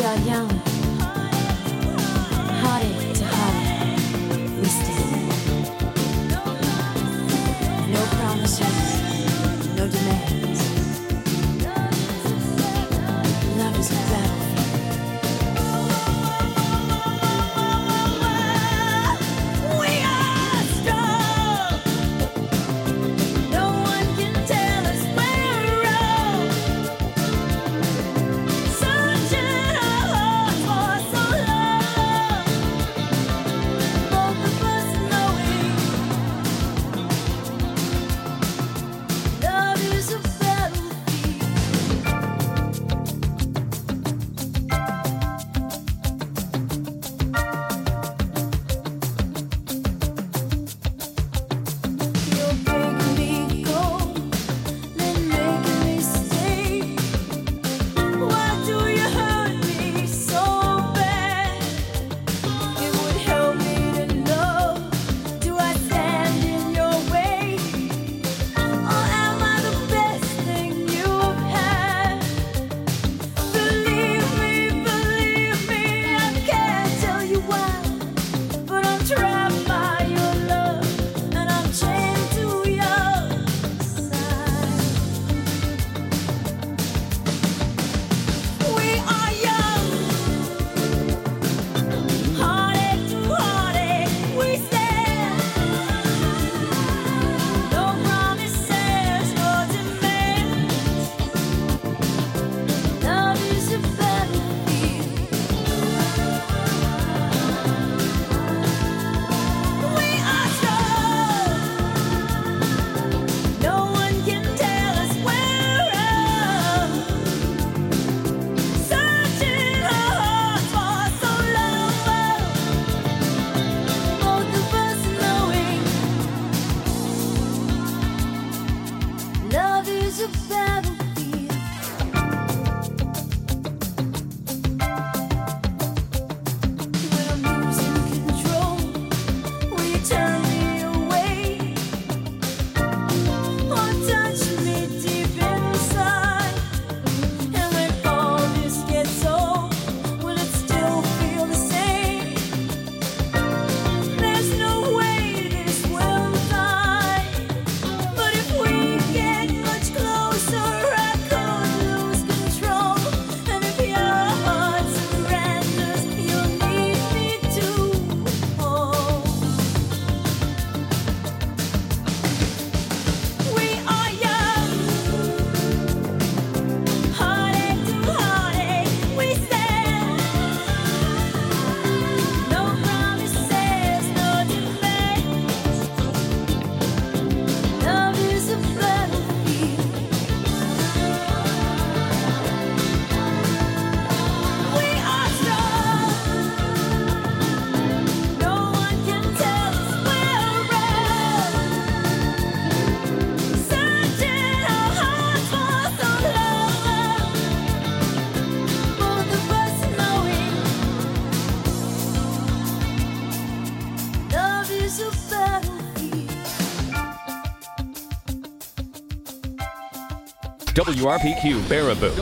WRPQ Baraboo,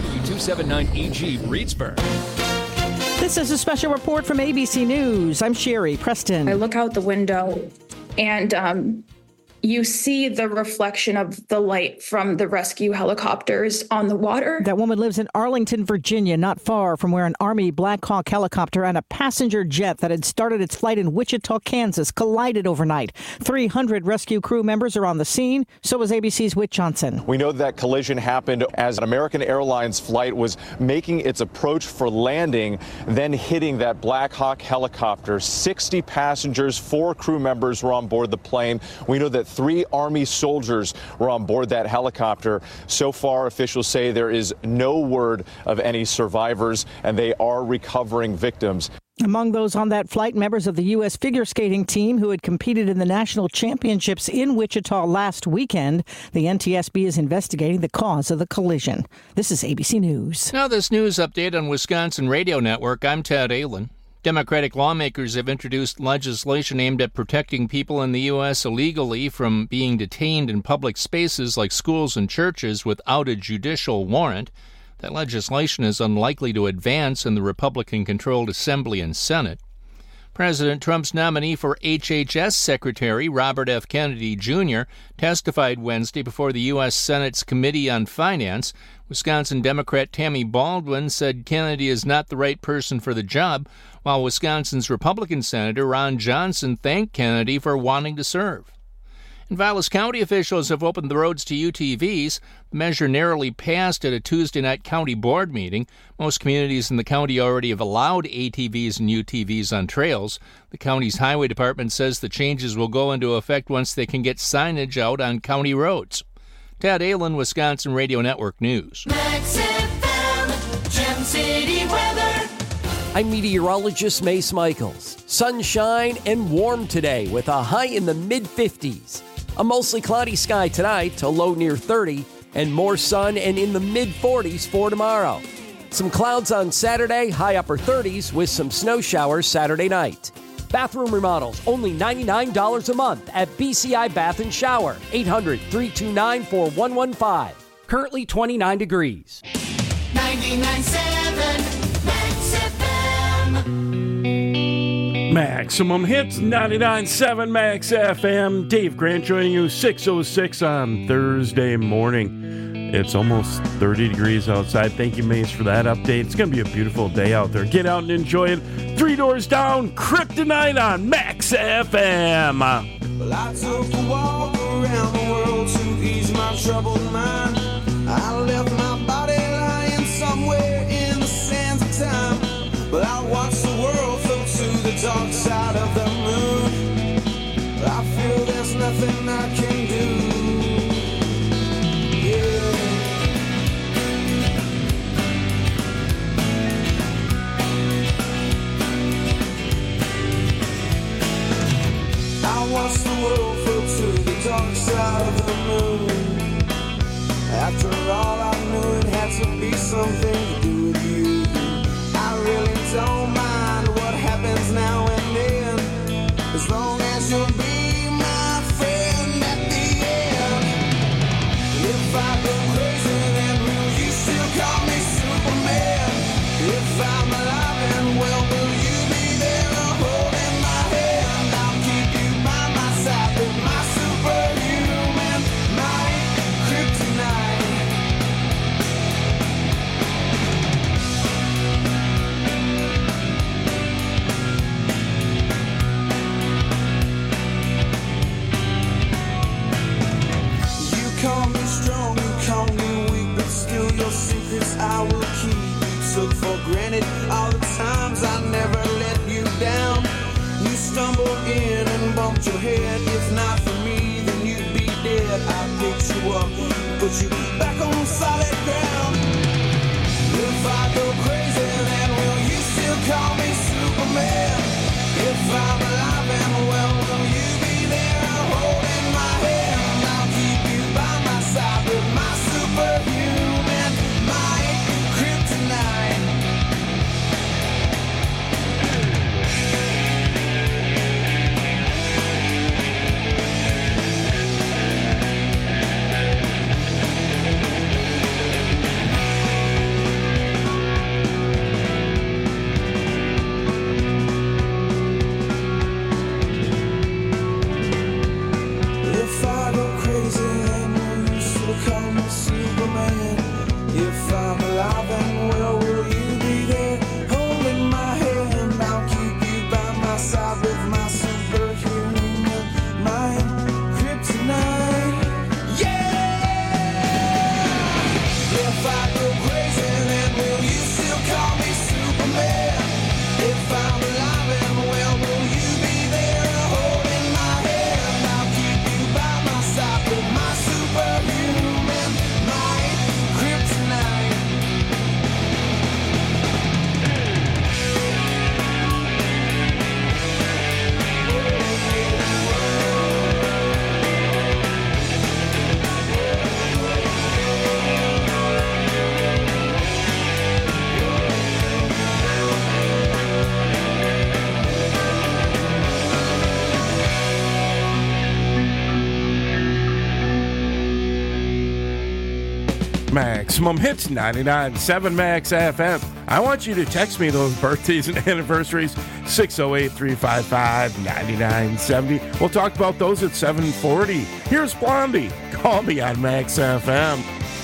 W279EG Reedsburg. This is a special report from ABC News. I'm Sherry Preston. I look out the window and you see the reflection of the light from the rescue helicopters on the water. That woman lives in Arlington, Virginia, not far from where an Army Black Hawk helicopter and a passenger jet that had started its flight in Wichita, Kansas, collided overnight. 300 rescue crew members are on the scene. So is ABC's Whit Johnson. We know that collision happened as an American Airlines flight was making its approach for landing, then hitting that Black Hawk helicopter. 60 passengers, 4 crew members were on board the plane. We know that 3 Army soldiers were on board that helicopter. So far, officials say there is no word of any survivors, and they are recovering victims. Among those on that flight, members of the U.S. figure skating team who had competed in the national championships in Wichita last weekend. The NTSB is investigating the cause of the collision. This is ABC News. Now this news update on Wisconsin Radio Network. I'm Ted Allen. Democratic lawmakers have introduced legislation aimed at protecting people in the U.S. illegally from being detained in public spaces like schools and churches without a judicial warrant. That legislation is unlikely to advance in the Republican-controlled Assembly and Senate. President Trump's nominee for HHS Secretary, Robert F. Kennedy Jr., testified Wednesday before the U.S. Senate's Committee on Finance. Wisconsin Democrat Tammy Baldwin said Kennedy is not the right person for the job, while Wisconsin's Republican Senator Ron Johnson thanked Kennedy for wanting to serve. In Vilas County, officials have opened the roads to UTVs. The measure narrowly passed at a Tuesday night county board meeting. Most communities in the county already have allowed ATVs and UTVs on trails. The county's highway department says the changes will go into effect once they can get signage out on county roads. Ted Allen, Wisconsin Radio Network News. Max FM, Gem City weather. I'm meteorologist Mace Michaels. Sunshine and warm today with a high in the mid-50s. A mostly cloudy sky tonight, a low near 30, and more sun and in the mid-40s for tomorrow. Some clouds on Saturday, high upper 30s with some snow showers Saturday night. Bathroom remodels, only $99 a month at BCI Bath & Shower, 800-329-4115. Currently 29 degrees. 99.7 Max FM. Maximum Hits, 99.7 Max FM. Dave Grant joining you, 6:06 on Thursday morning. It's almost 30 degrees outside. Thank you, Mace, for that update. It's going to be a beautiful day out there. Get out and enjoy it. Three Doors Down, Kryptonite on Max FM. Well, I took a walk around the world to ease my troubled mind. I left my body lying somewhere in the sands of time. But I watched the world float to the dark side of the moon. I feel there's nothing I can do. Yeah. I watched the world float to the dark side of the moon. After all, I knew it had to be something to do with you. I really don't mind what happens now and then, as long as you'll be my friend at the end. If I go crazy, then will you still call me Superman? If I'm alive and well, will you be there holding my hand? I'll keep you by my side with my superhuman might, kryptonite. Call me strong, you call me weak, but still your secrets I will keep. You took for granted all the times I never let you down. You stumbled in and bumped your head. If not for me, then you'd be dead. I picked you up, put you back on solid ground. If I go crazy, then will you still call me Superman? If I'm alive and well, will you be there holding my hand? I'll keep you by my side with my superhuman might, kryptonite. Maximum Hits 99.7 Max FM. I want you to text me those birthdays and anniversaries, 608-355-9970. We'll talk about those at 7:40. Here's Blondie. Call me on Max FM.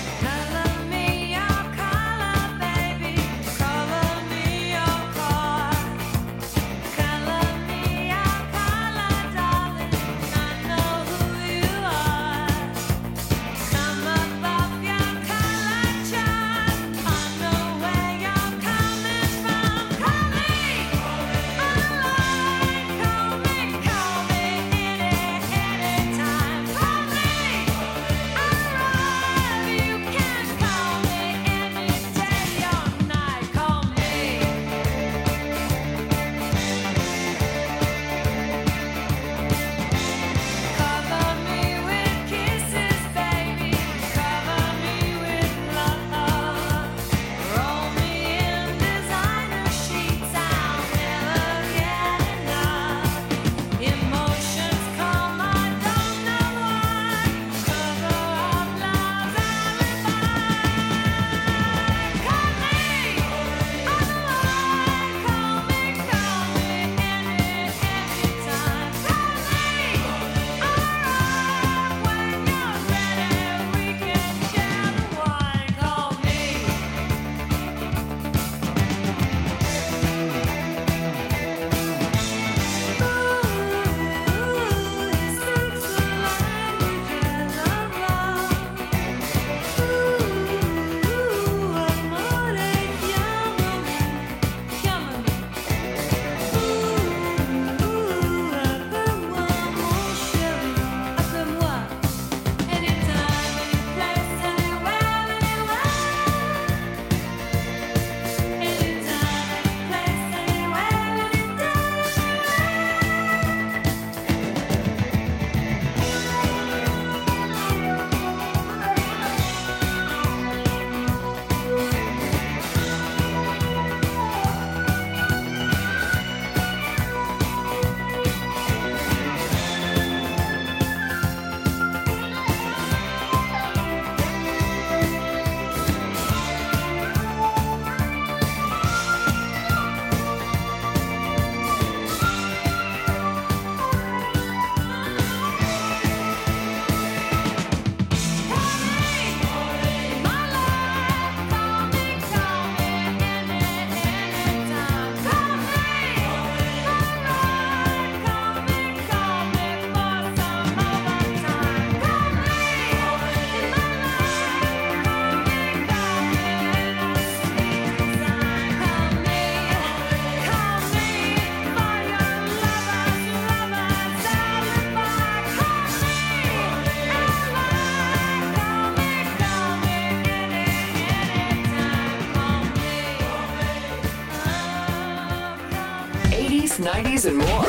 '80s, '90s, and more.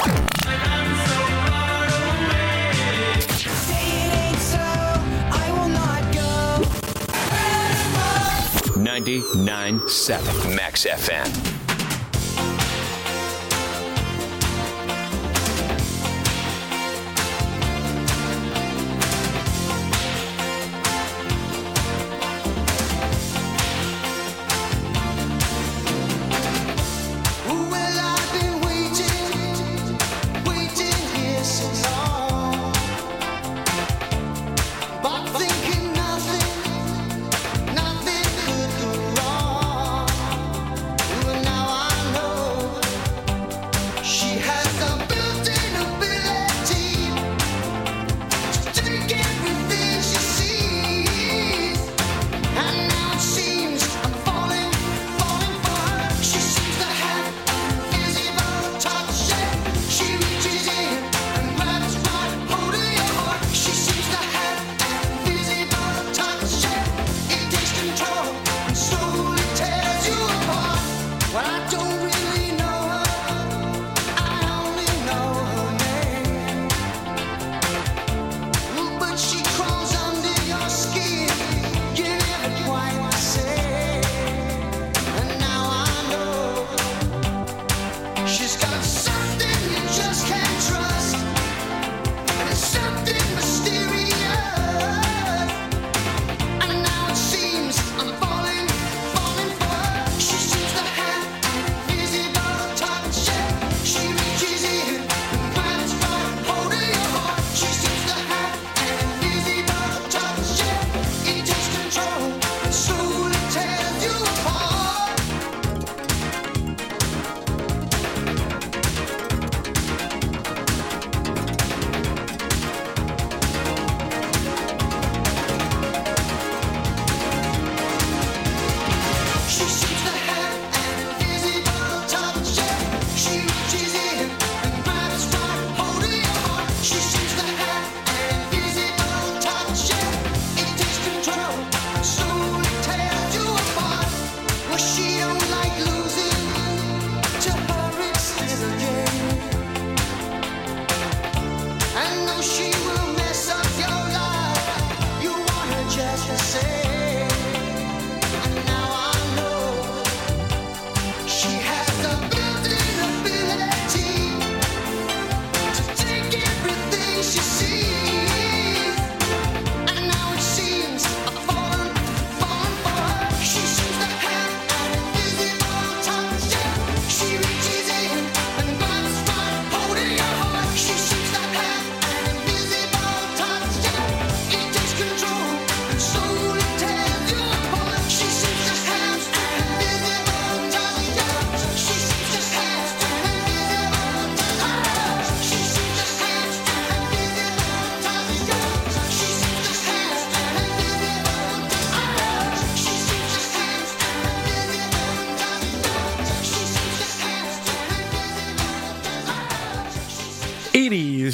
99.7 Max FM. Now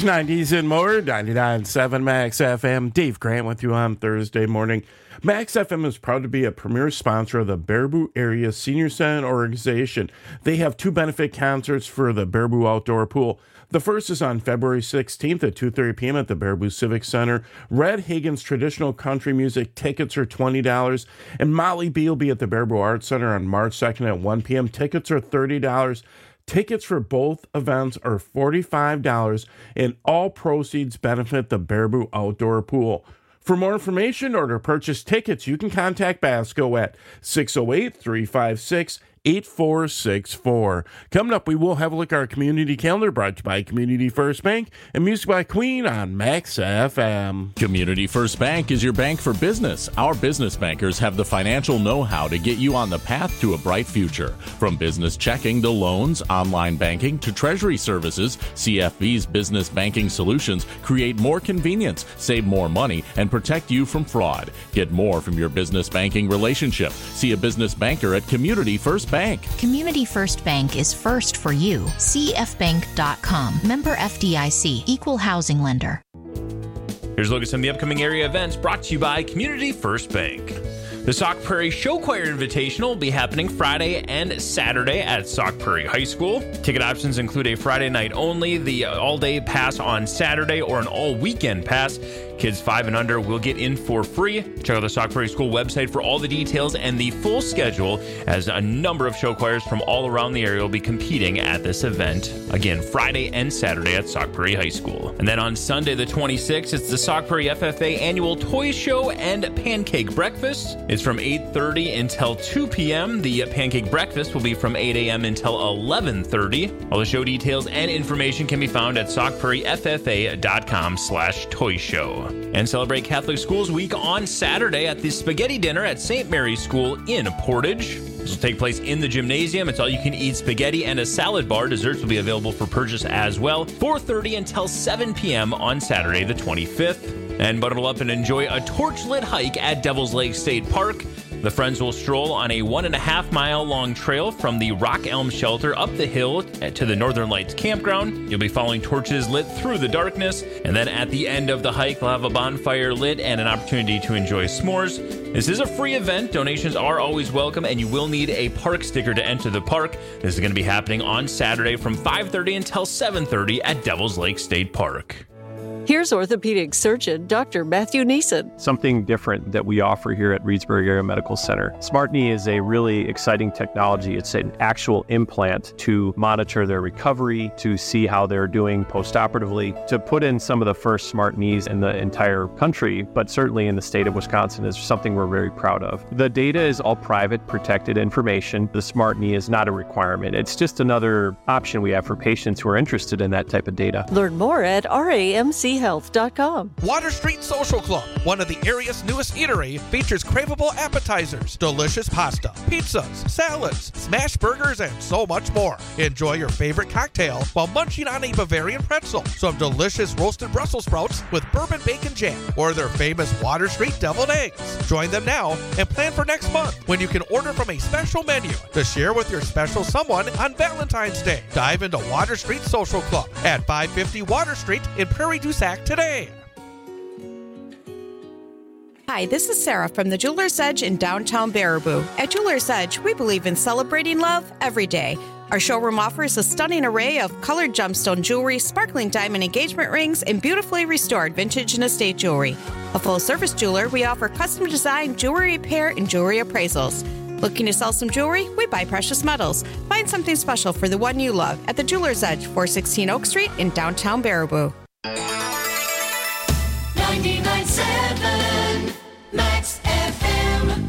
80s, 90s, and more. 99.7 Max FM. Dave Grant with you on Thursday morning. Max FM is proud to be a premier sponsor of the Baraboo Area Senior Center Organization. They have 2 benefit concerts for the Baraboo Outdoor Pool. The first is on February 16th at 2:30 p.m. at the Baraboo Civic Center. Red Hagen's traditional country music tickets are $20. And Molly B will be at the Baraboo Arts Center on March 2nd at 1 p.m. Tickets are $30. Tickets for both events are $45, and all proceeds benefit the Baraboo Outdoor Pool. For more information or to purchase tickets, you can contact Basco at 608-356-8464. Coming up, we will have a look at our community calendar brought to you by Community First Bank and music by Queen on Max FM. Community First Bank is your bank for business. Our business bankers have the financial know-how to get you on the path to a bright future. From business checking to loans, online banking to treasury services, CFB's business banking solutions create more convenience, save more money, and protect you from fraud. Get more from your business banking relationship. See a business banker at Community First Bank. Community First Bank is first for you. CFbank.com. Member FDIC. Equal housing lender. Here's a look at some of the upcoming area events brought to you by Community First Bank. The Sauk Prairie Show Choir Invitational will be happening Friday and Saturday at Sauk Prairie High School. Ticket options include a Friday night only, the all-day pass on Saturday, or an all-weekend pass. Kids 5 and under will get in for free. Check out the Sauk Prairie School website for all the details and the full schedule, as a number of show choirs from all around the area will be competing at this event. Again, Friday and Saturday at Sauk Prairie High School. And then on Sunday the 26th, it's the Sauk Prairie FFA Annual Toy Show and Pancake Breakfast. It's from 8:30 until 2 p.m. The Pancake Breakfast will be from 8 a.m. until 11:30. All the show details and information can be found at saukprairieffa.com/toy show. And celebrate Catholic Schools Week on Saturday at the Spaghetti Dinner at St. Mary's School in Portage. This will take place in the gymnasium. It's all-you-can-eat spaghetti and a salad bar. Desserts will be available for purchase as well. 4:30 until 7 p.m. on Saturday the 25th. And bundle up and enjoy a torch-lit hike at Devil's Lake State Park. The friends will stroll on a 1.5-mile-long trail from the Rock Elm Shelter up the hill to the Northern Lights Campground. You'll be following torches lit through the darkness, and then at the end of the hike, they'll have a bonfire lit and an opportunity to enjoy s'mores. This is a free event. Donations are always welcome, and you will need a park sticker to enter the park. This is going to be happening on Saturday from 5:30 until 7:30 at Devil's Lake State Park. Here's orthopedic surgeon Dr. Matthew Neeson. Something different that we offer here at Reedsburg Area Medical Center. SmartKnee is a really exciting technology. It's an actual implant to monitor their recovery, to see how they're doing postoperatively, to put in some of the first smart knees in the entire country, but certainly in the state of Wisconsin is something we're very proud of. The data is all private, protected information. The smart knee is not a requirement. It's just another option we have for patients who are interested in that type of data. Learn more at RAMChealth.com. Water Street Social Club, one of the area's newest eatery, features craveable appetizers, delicious pasta, pizzas, salads, smash burgers, and so much more. Enjoy your favorite cocktail while munching on a Bavarian pretzel, some delicious roasted Brussels sprouts with bourbon bacon jam, or their famous Water Street deviled eggs. Join them now and plan for next month when you can order from a special menu to share with your special someone on Valentine's Day. Dive into Water Street Social Club at 550 Water Street in Prairie du Sac today. Hi, this is Sarah from the Jeweler's Edge in downtown Baraboo. At Jeweler's Edge, we believe in celebrating love every day. Our showroom offers a stunning array of colored gemstone jewelry, sparkling diamond engagement rings, and beautifully restored vintage and estate jewelry. A full-service jeweler, we offer custom-designed jewelry repair and jewelry appraisals. Looking to sell some jewelry? We buy precious metals. Find something special for the one you love at the Jeweler's Edge, 416 Oak Street in downtown Baraboo. 99.7 Max FM.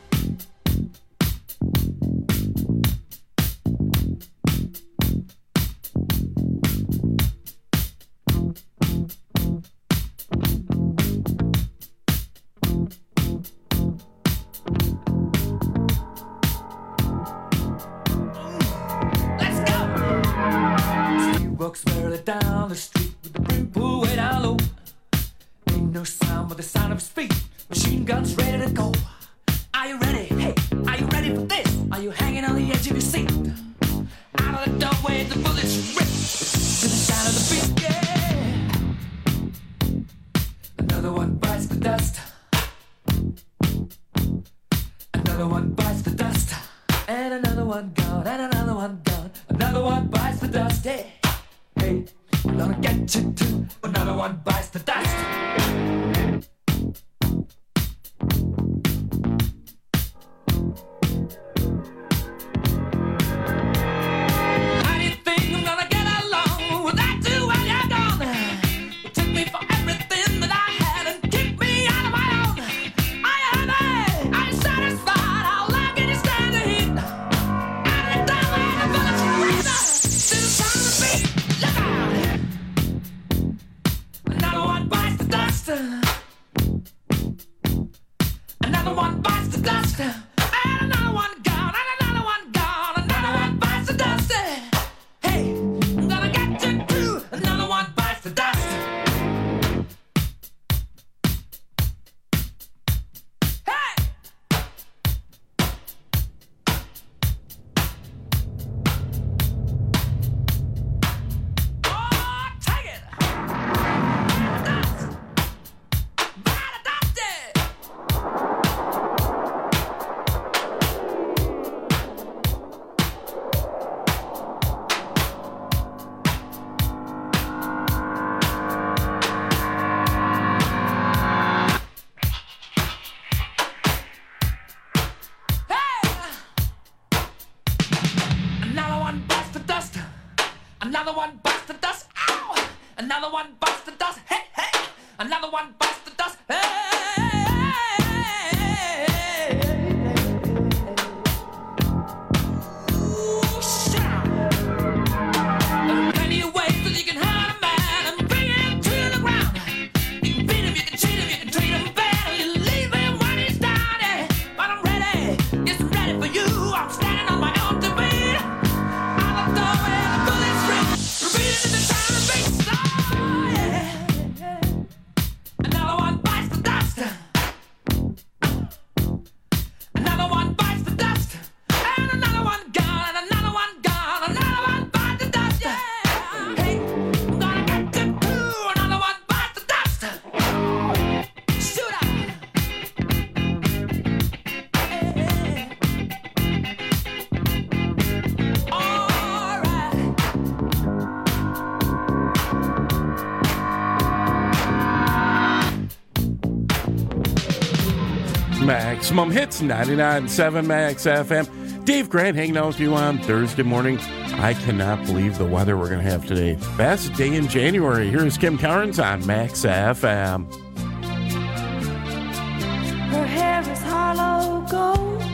Let's go! She walks barely down the street with the brim pulled way down low. Ain't no sound but the sound of his feet. Machine guns ready to go. Are you ready? Hey, are you ready for this? Are you hanging on the edge of your seat? Out of the doorway, the bullets rip to the sound of the beat. Yeah. Another one bites the dust, and another one gone, and another one gone. Another one bites the dust. Hey, hey, I'm gonna get you too. Another one bites the dust. How do you think I'm gonna get along without you when you're gone? You took me for everything that I had and kicked me out of my own. Are you happy? Are you satisfied? How long can you stand the heat? Out of the door and the bullets razor. Still trying to beat. Look out! Another one bites the dust. Another one bites the dust. And another one gone. And another one gone. Another one bites the dust. Hey, I'm gonna get you too. Another one bites the dust. Hey! Oh, take it! Dust! By the dusty! Another one bites the dust. Another one bites the dust. Ow! Another one bites the dust. Hey, hey! Another one bites the dust. Hey! Ooh, shout! There are plenty of ways that you can hurt a man and bring him to the ground. You can beat him, you can cheat him, you can treat him bad, or you leave him when he's down. Yeah. But I'm ready, yes, I'm ready for you. I'm standing on my own two feet. Out the door and the bullets ring. Repeating in the time of beats. Oh, yeah. Another one bites the dust. Another one bites the dust. And another one gone. And another one gone. Another one bites the dust. Yeah. Hey, I'm gonna get you too. Another one bites the dust. Shoot up. All right. Maximum Hits 99.7 Max FM. Dave Grant hanging out with you on Thursday morning. I cannot believe the weather we're going to have today. Best day in January. Here's Kim Carnes on Max FM. Her hair is hollow gold,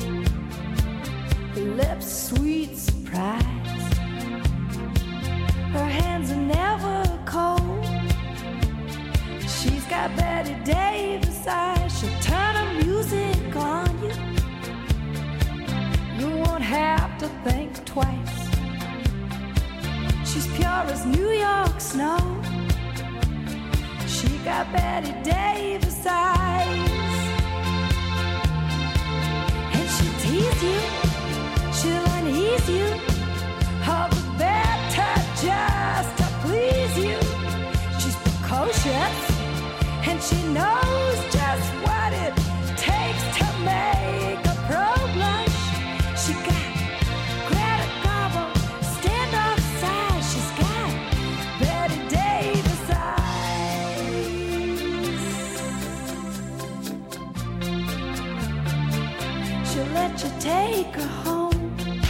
her lips sweet surprise. Her hands are never cold. She's got Betty Davis eyes. She'll turn her music on you. You won't have to think twice. She's pure as New York snow. She got Betty Davis eyes. And she'll tease you, she'll unease you, all the better just to please you. She's precocious, and she knows just what it takes to make a pro blush. She got Greta Garbo, standoff size. She's got Betty Davis eyes. She'll let you take her home.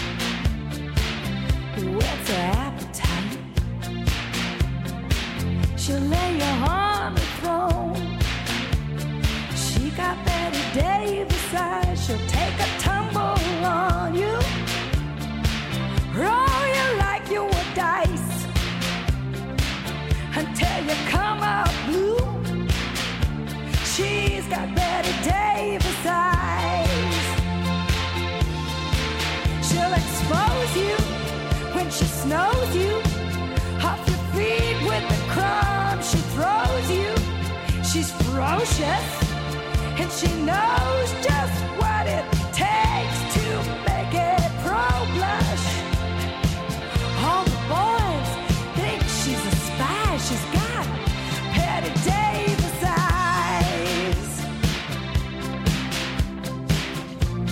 Whet's her appetite? She'll lay you on the throne. She got Betty Davis eyes. She'll take a tumble on you, roll you like you were dice, until you come out blue. She's got Betty Davis eyes. She'll expose you when she snows you off your feet with the crumbs she throws you. She's ferocious, and she knows just what it takes to make it pro blush. All the boys think she's a spy. She's got Betty Davis eyes.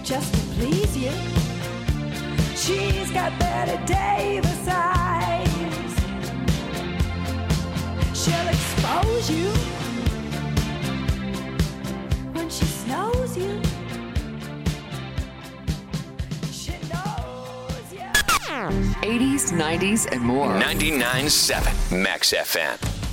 just to please you. She's got Betty Davis eyes. She'll expose you when she snows you. She knows you. 80s, 90s, and more. 99.7 Max FM.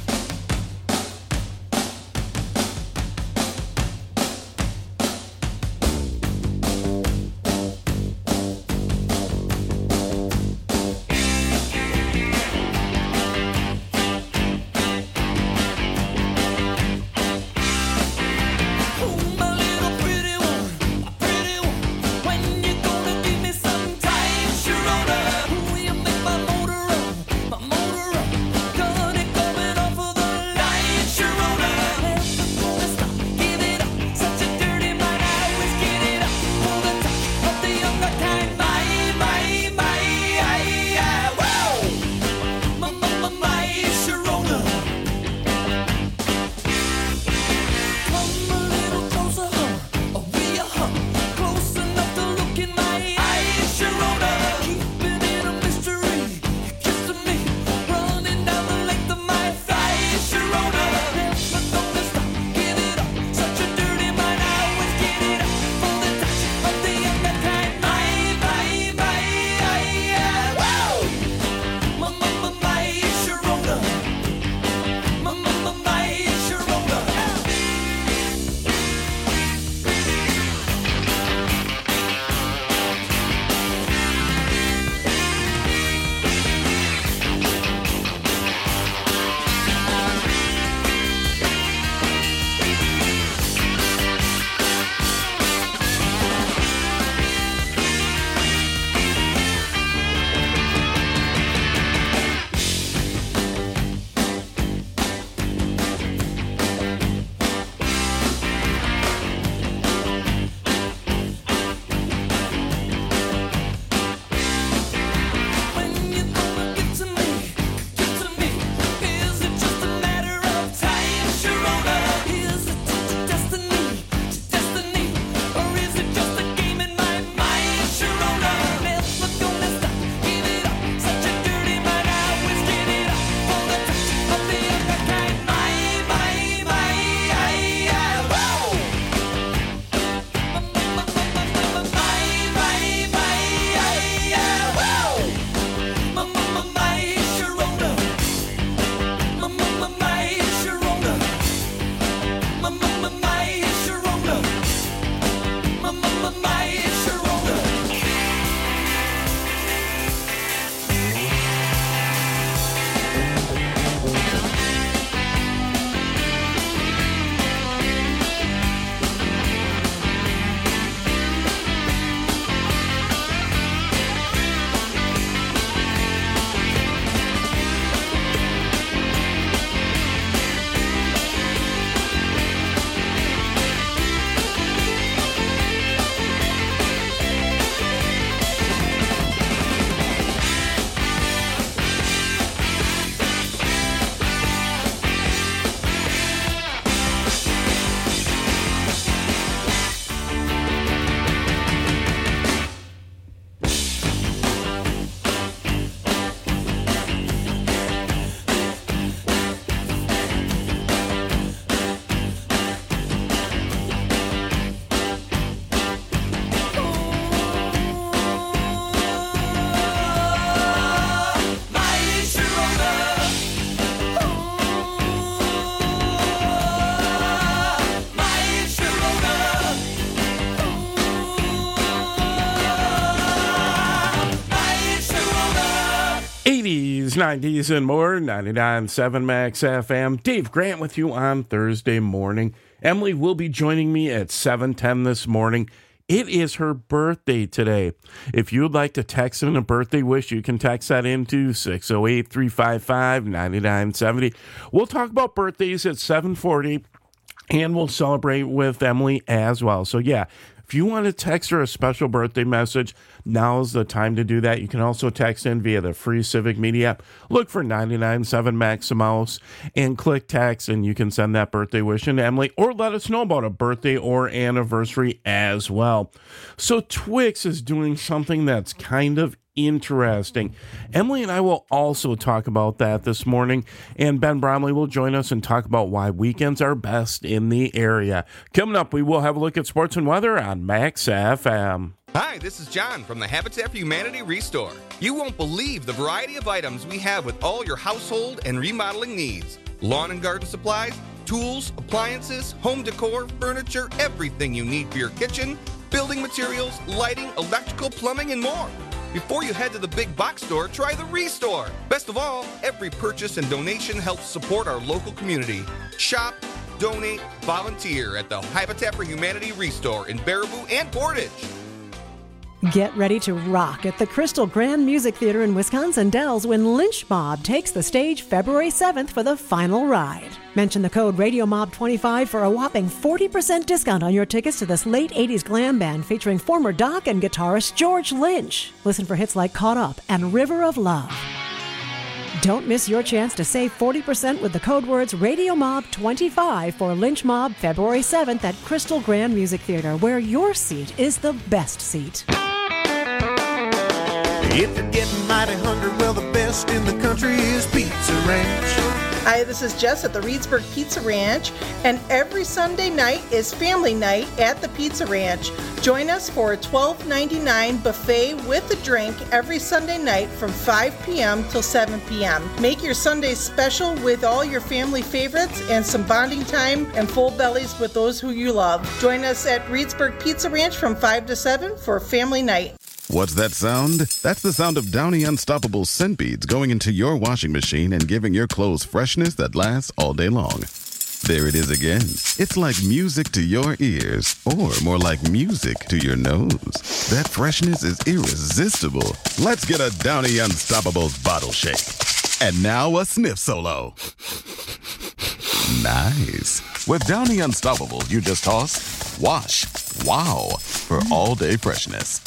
'80s, '90s, and more. 99.7 Max FM. Dave Grant with you on Thursday morning. Emily will be joining me at 7:10 this morning. It is her birthday today. If you would like to text in a birthday wish, you can text that into 608-355-9970. We'll talk about birthdays at 7:40, and we'll celebrate with Emily as well. So, yeah, If you want to text her a special birthday message, now's the time to do that. You can also text in via the free Civic Media app. Look for 99.7 Maximouse and click text, and you can send that birthday wish in to Emily, or let us know about a birthday or anniversary as well. So Twix is doing something that's kind of interesting. Emily and I will also talk about that this morning, and Ben Bromley will join us and talk about why weekends are best in the area. Coming up, we will have a look at sports and weather on Max FM. Hi, this is John from the Habitat for Humanity Restore. You won't believe the variety of items we have with all your household and remodeling needs. Lawn and garden supplies, tools, appliances, home decor, furniture, everything you need for your kitchen, building materials, lighting, electrical, plumbing, and more. Before you head to the big box store, try the Restore. Best of all, every purchase and donation helps support our local community. Shop, donate, volunteer at the Habitat for Humanity Restore in Baraboo and Portage. Get ready to rock at the Crystal Grand Music Theater in Wisconsin Dells when Lynch Mob takes the stage February 7th for the final ride. Mention the code RadioMob25 for a whopping 40% discount on your tickets to this late 80s glam band featuring former Doc and guitarist George Lynch. Listen for hits like Caught Up and River of Love. Don't miss your chance to save 40% with the code words RadioMob25 for Lynch Mob February 7th at Crystal Grand Music Theater, where your seat is the best seat. If you're getting mighty hungry, well, the best in the country is Pizza Ranch. Hi, this is Jess at the Reedsburg Pizza Ranch, and every Sunday night is family night at the Pizza Ranch. Join us for a $12.99 buffet with a drink every Sunday night from 5 p.m. till 7 p.m. Make your Sundays special with all your family favorites and some bonding time and full bellies with those who you love. Join us at Reedsburg Pizza Ranch from 5 to 7 for family night. What's that sound? That's the sound of Downy Unstoppable scent beads going into your washing machine and giving your clothes freshness that lasts all day long. There it is again. It's like music to your ears, or more like music to your nose. That freshness is irresistible. Let's get a Downy Unstoppables bottle shake. And now a sniff solo. Nice. With Downy Unstoppables, you just toss, wash, wow, for all-day freshness.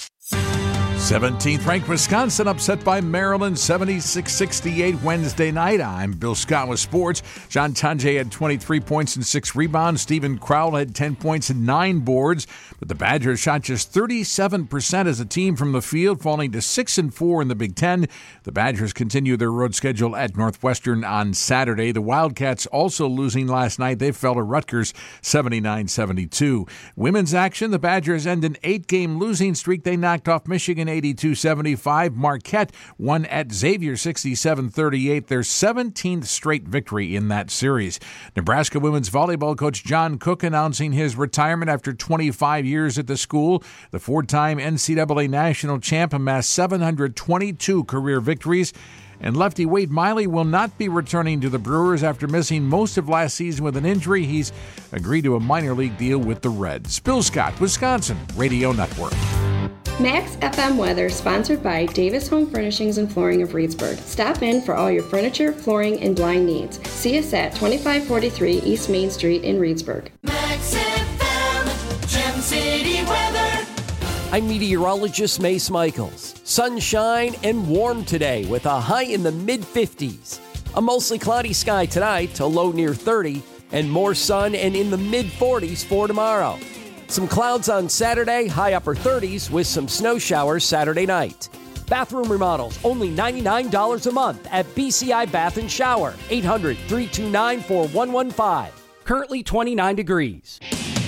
17th ranked Wisconsin upset by Maryland 76-68 Wednesday night. I'm Bill Scott with sports. John Tanjay had 23 points and 6 rebounds. Stephen Crowell had 10 points and 9 boards. But the Badgers shot just 37% as a team from the field, falling to 6-4 in the Big Ten. The Badgers continue their road schedule at Northwestern on Saturday. The Wildcats also losing last night. They fell to Rutgers 79-72. Women's action, the Badgers end an 8-game losing streak. They knocked off Michigan 82-75. Marquette won at Xavier 67-38, their 17th straight victory in that series. Nebraska women's volleyball coach John Cook announcing his retirement after 25 years at the school. The 4-time NCAA national champ amassed 722 career victories. And lefty Wade Miley will not be returning to the Brewers after missing most of last season with an injury. He's agreed to a minor league deal with the Reds. Bill Scott, Wisconsin Radio Network. Max FM weather sponsored by Davis Home Furnishings and Flooring of Reedsburg. Stop in for all your furniture, flooring, and blind needs. See us at 2543 East Main Street in Reedsburg. Max FM, Gem City weather. I'm meteorologist Mace Michaels. Sunshine and warm today with a high in the mid-50s. A mostly cloudy sky tonight to low near 30, and more sun and in the mid-40s for tomorrow. Some clouds on Saturday, high upper 30s with some snow showers Saturday night. Bathroom remodels, only $99 a month at BCI Bath & Shower, 800-329-4115. Currently 29 degrees.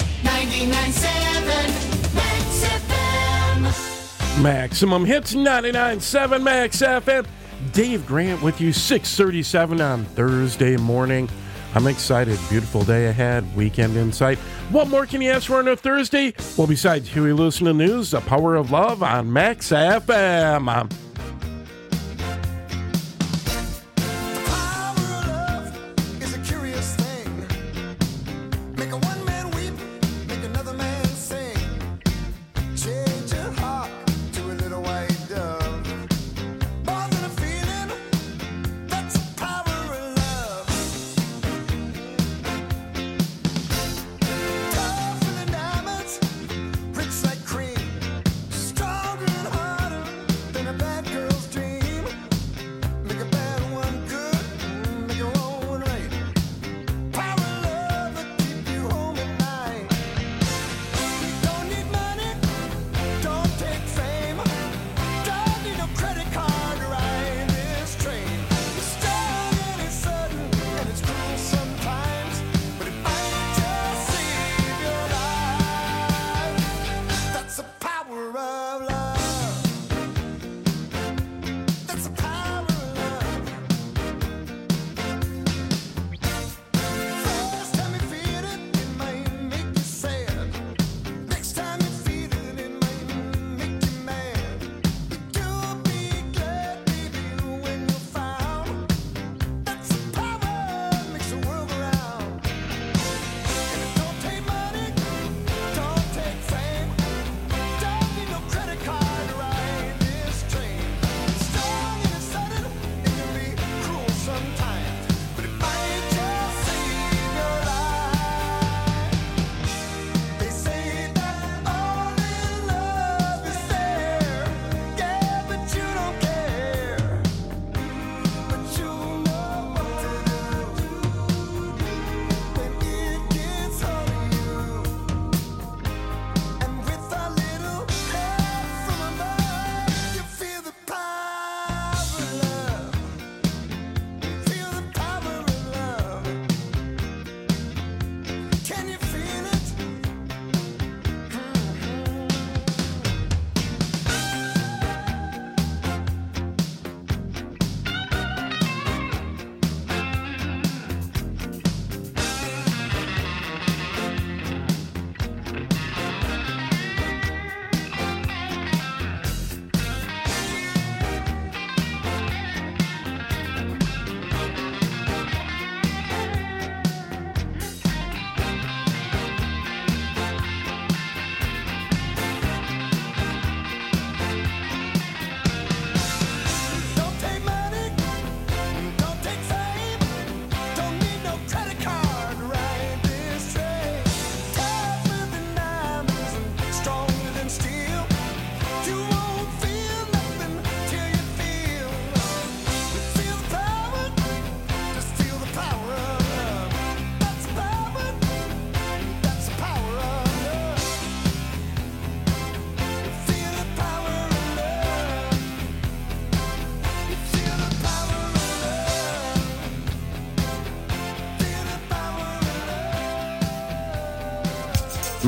99.7 Max FM. Maximum Hits 99.7 Max FM. Dave Grant with you, 6:37 on Thursday morning. I'm excited. Beautiful day ahead. Weekend in sight. What more can you ask for on a Thursday? Well, besides Huey Lewis in the News, The Power of Love on Max FM.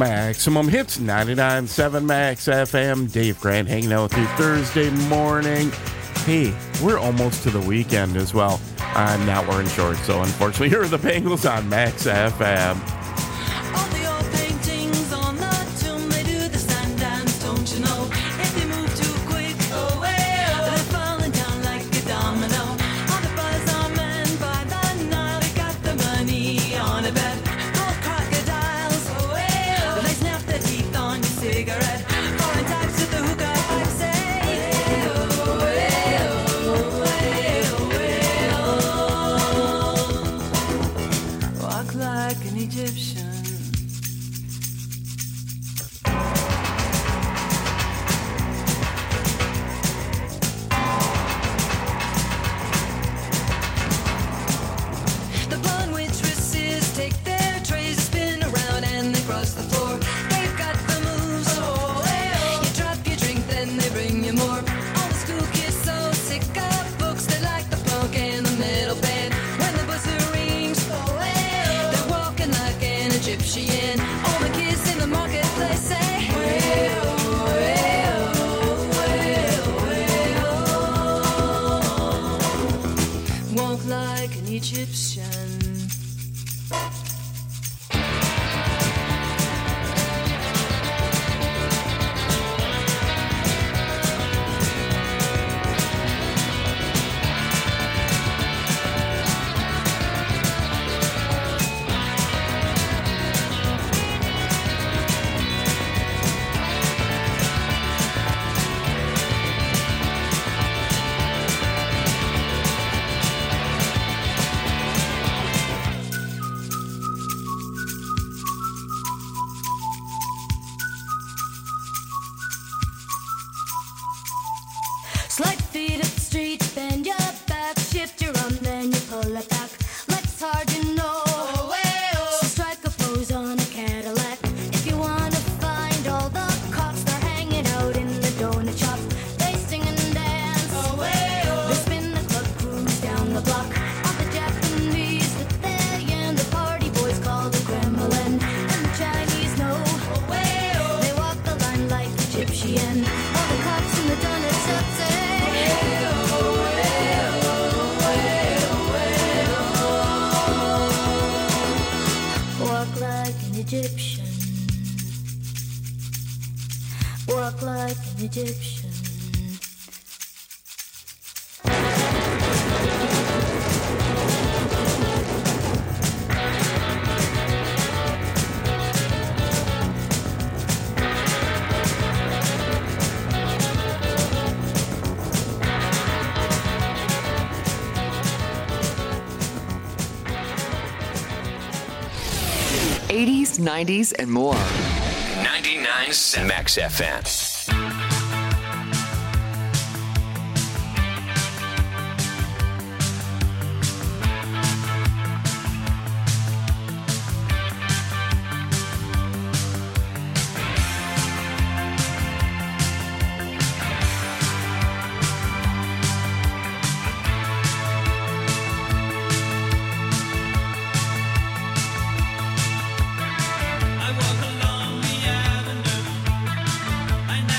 Maximum Hits, 99.7 Max FM. Dave Grant hanging out with you Thursday morning. Hey, we're almost to the weekend as well. I'm not wearing shorts, so unfortunately, here are the Bangles on Max FM. All the old paintings on the tomb, they do the sand dance, don't you know? If they move too quick, oh well, they're falling down like a domino. All the buzz are men by the Nile, they got the money on a bet. Gold crocodiles, oh well, they snap their teeth on your cigarette. Foreign types with the hookah pipe say, walk like an Egyptian. The blonde waitresses take their trays, spin around and they cross the floor. They've got the moves, oh well. You drop your drink, then they bring you more. All the school kids so sick of books, they like the punk and the metal band. When the buzzer rings, oh well, they're walking like an Egyptian. All the kids in the marketplace say, well, well, well, well. Walk like an Egyptian. Slide feet up the street, bend your back, shift your arm, then you pull it back. Legs hard, you know. So strike a pose on a Cadillac. If you wanna find all the cops, they're hanging out in the donut shop. They sing and dance. They spin the club, cruise down the block. All the Japanese with their yen, the party boys call the Kremlin, and the Chinese know. They walk the line like Egyptian. All the cops in the donut shop say, walk like an Egyptian. Walk like an Egyptian. '80s, '90s, and more. 99.7 Max FM. I walk along the avenue.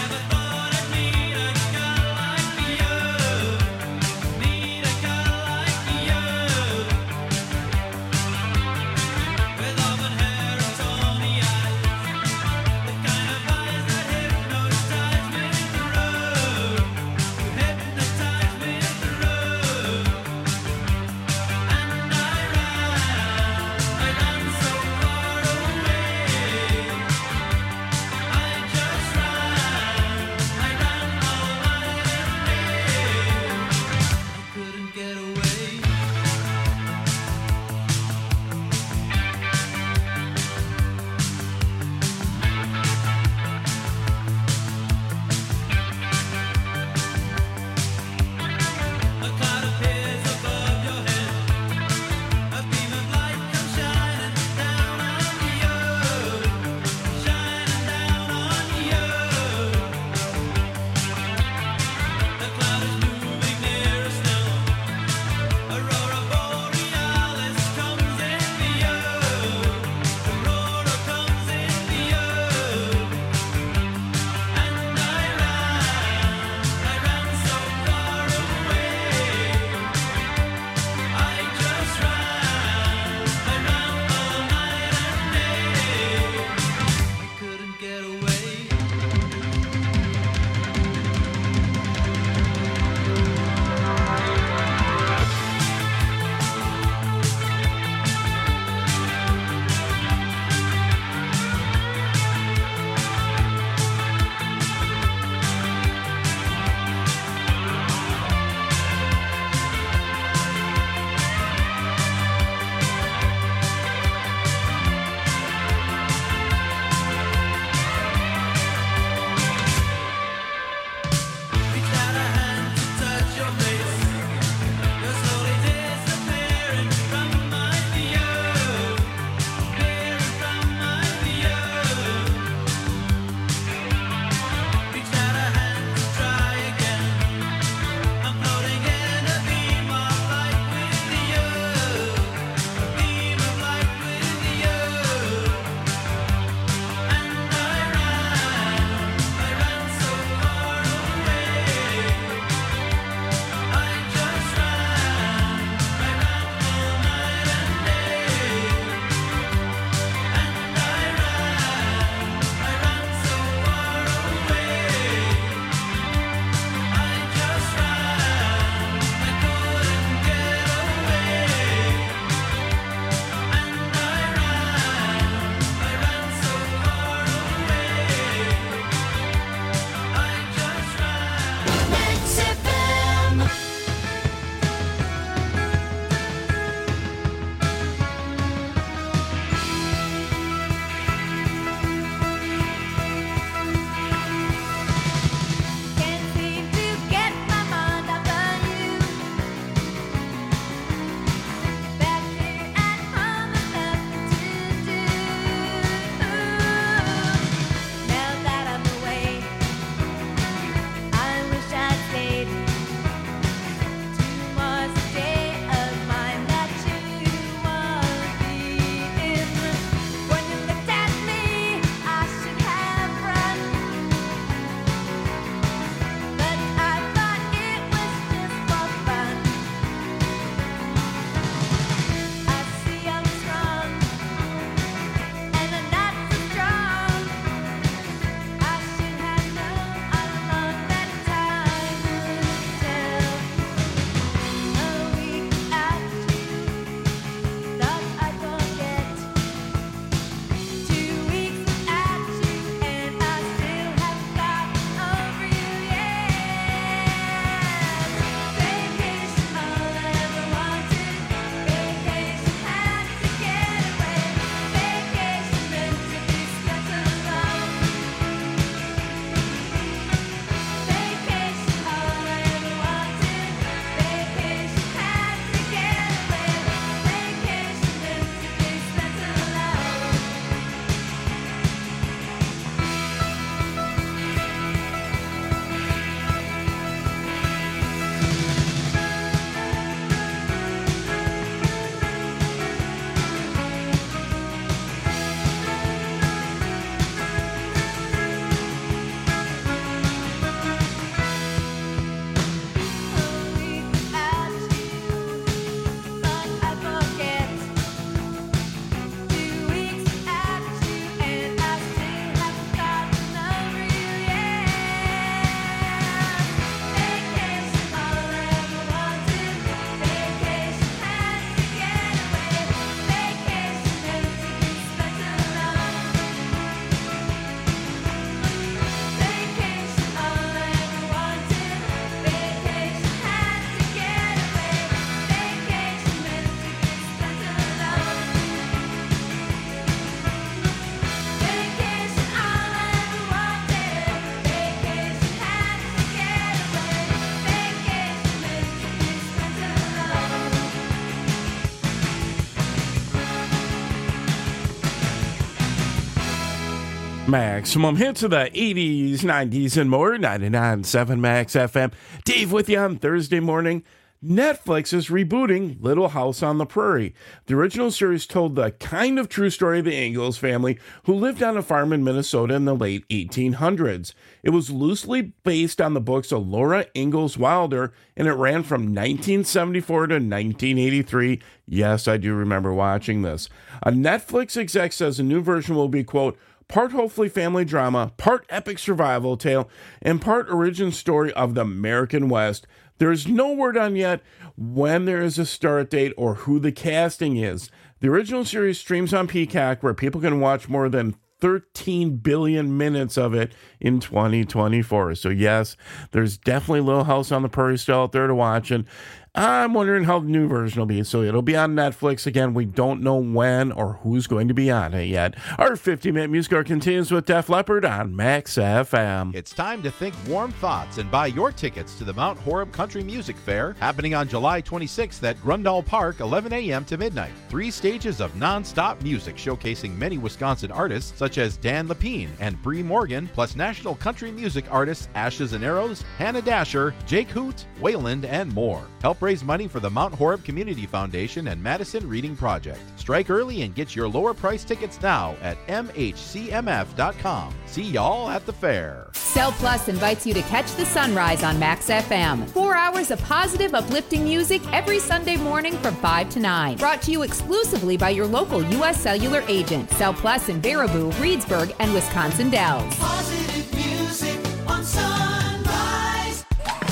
Maximum hits of the 80s, 90s, and more. 99.7 Max FM. Dave with you on Thursday morning. Netflix is rebooting Little House on the Prairie. The original series told the kind of true story of the Ingalls family who lived on a farm in Minnesota in the late 1800s. It was loosely based on the books of Laura Ingalls Wilder, and it ran from 1974 to 1983. Yes, I do remember watching this. A Netflix exec says a new version will be, quote, part hopefully family drama, part epic survival tale, and part origin story of the American West. There's no word on yet when there is a start date or who the casting is. The original series streams on Peacock, where people can watch more than 13 billion minutes of it in 2024. So yes, there's definitely Little House on the Prairie still out there to watch, and I'm wondering how the new version will be. So it'll be on Netflix. Again, we don't know when or who's going to be on it yet. Our 50-minute music hour continues with Def Leppard on Max FM. It's time to think warm thoughts and buy your tickets to the Mount Horeb Country Music Fair, happening on July 26th at Grundall Park, 11 a.m. to midnight. 3 stages of non-stop music showcasing many Wisconsin artists such as Dan Lepine and Bree Morgan, plus national country music artists Ashes and Arrows, Hannah Dasher, Jake Hoot, Wayland, and more. Help raise money for the Mount Horeb Community Foundation and Madison Reading Project. Strike early and get your lower price tickets now at mhcmf.com. See y'all at the fair. Cell Plus invites you to catch the sunrise on Max FM. 4 hours of positive, uplifting music every Sunday morning from 5 to 9. Brought to you exclusively by your local U.S. Cellular agent. Cell Plus in Baraboo, Reedsburg, and Wisconsin Dells. Positive music on Sunrise.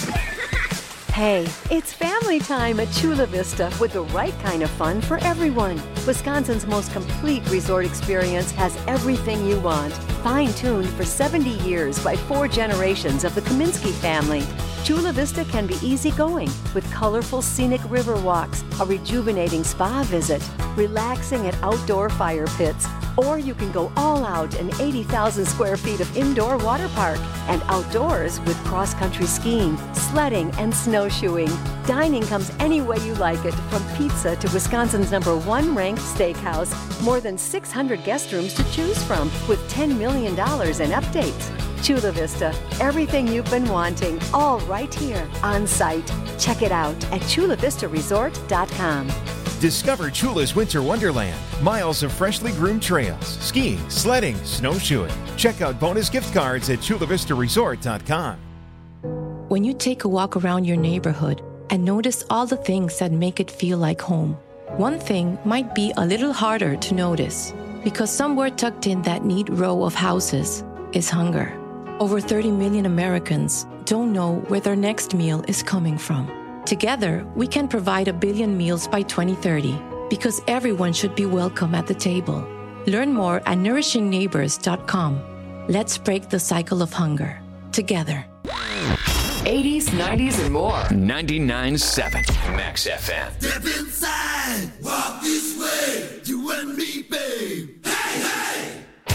Hey, it's family time at Chula Vista with the right kind of fun for everyone. Wisconsin's most complete resort experience has everything you want. Fine-tuned for 70 years by 4 generations of the Kaminsky family. Chula Vista can be easygoing with colorful scenic river walks, a rejuvenating spa visit, relaxing at outdoor fire pits, or you can go all out in 80,000 square feet of indoor water park and outdoors with cross-country skiing, sledding, and snowshoeing. Dining comes any way you like it, from pizza to Wisconsin's #1 ranked steakhouse. More than 600 guest rooms to choose from with $10 million in updates. Chula Vista, everything you've been wanting, all right here on site. Check it out at chulavistaresort.com. Discover Chula's Winter Wonderland. Miles of freshly groomed trails, skiing, sledding, snowshoeing. Check out bonus gift cards at chulavistaresort.com. When you take a walk around your neighborhood and notice all the things that make it feel like home, one thing might be a little harder to notice, because somewhere tucked in that neat row of houses is hunger. Over 30 million Americans don't know where their next meal is coming from. Together, we can provide 1 billion meals by 2030, because everyone should be welcome at the table. Learn more at nourishingneighbors.com. Let's break the cycle of hunger together. 80s, 90s, and more. 99.7 Max FM. Step inside, walk this way, you and me, babe. Hey, hey!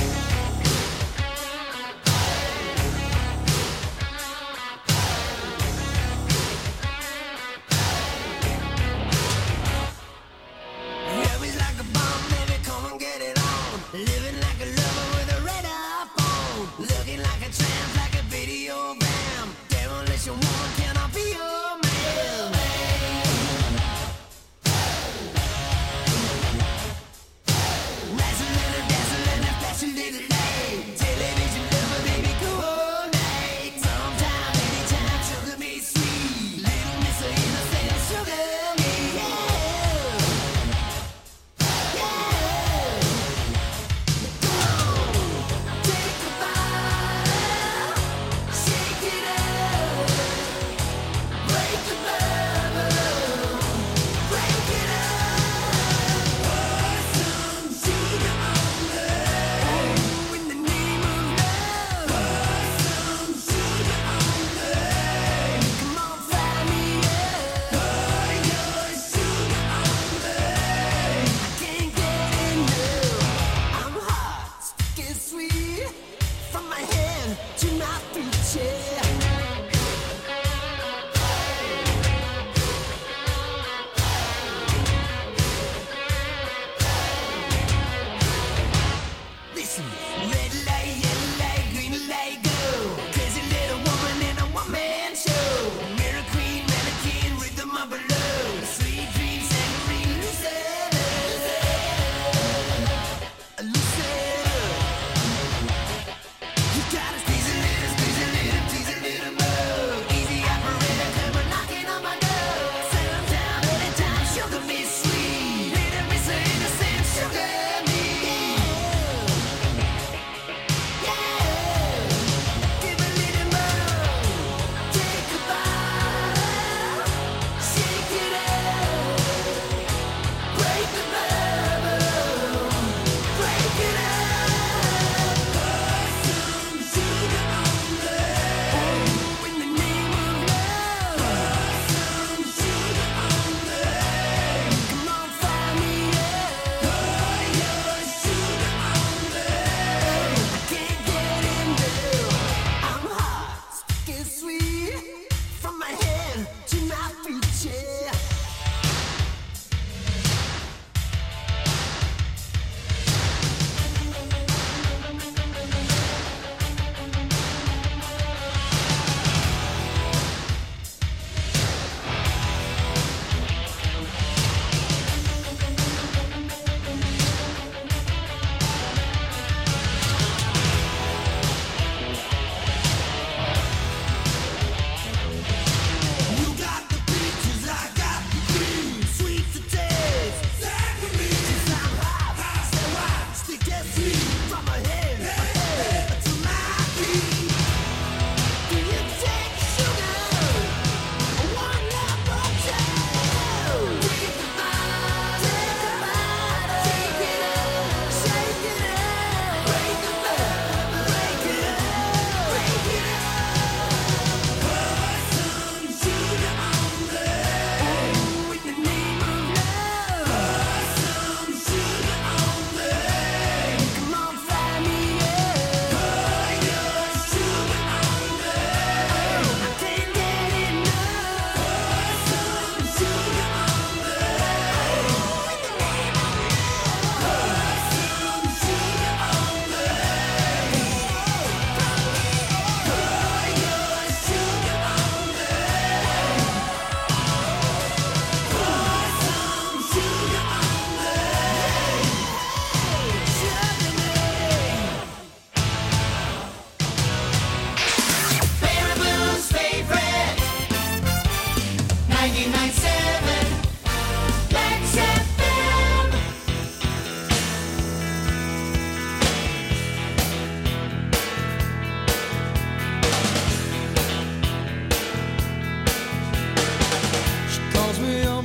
Living like a lover with a radar phone. Looking like a tramp, like a video bam. Demolition woman, can I be your man? Wrestling and dancing and flashing little light. Television lover, baby, go all night. Sometime, anytime, sugar me sweet. Little miss of innocent, sugar me, yeah.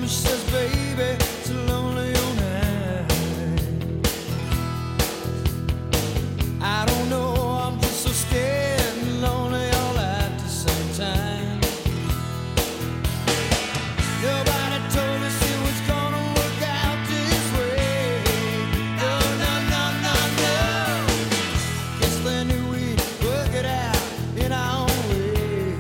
me, she says, baby, it's a lonely old night. I don't know, I'm just so scared and lonely all at the same time. Nobody told us it was gonna work out this way. No, no, no, no, no. Guess they knew we'd work it out in our own way.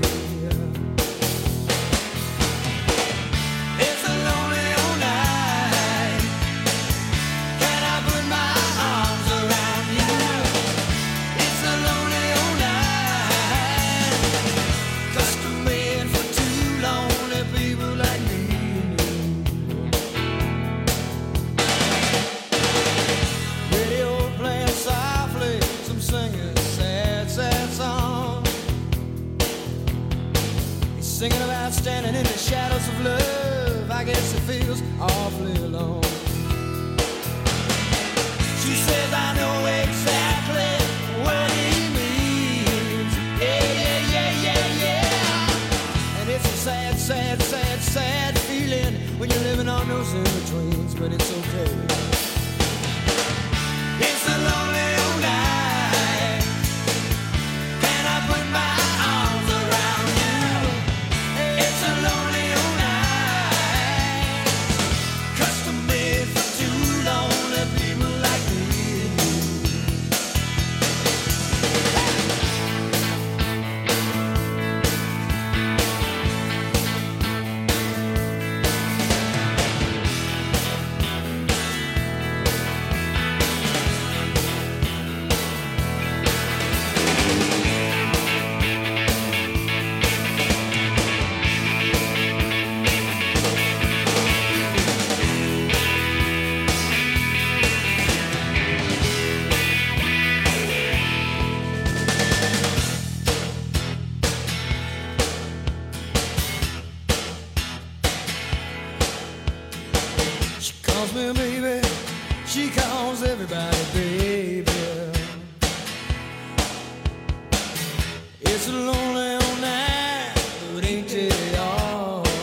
It's a lonely old night. Can I put my arms around you? It's a lonely old night. Custom made for two lonely people like me. Radio playing softly, some singing sad, sad song. He's singing about standing in the shadows of love. I guess it feels awfully alone. She says, I know exactly what he means. Yeah, yeah, yeah, yeah, yeah. And it's a sad, sad, sad, sad feeling when you're living on those in-betweens, but it's okay. It's a lonely old night. Can I put my arms around you? It's a lonely old night. Custom made for two lonely people like me. She calls me baby, she calls everybody baby. It's a long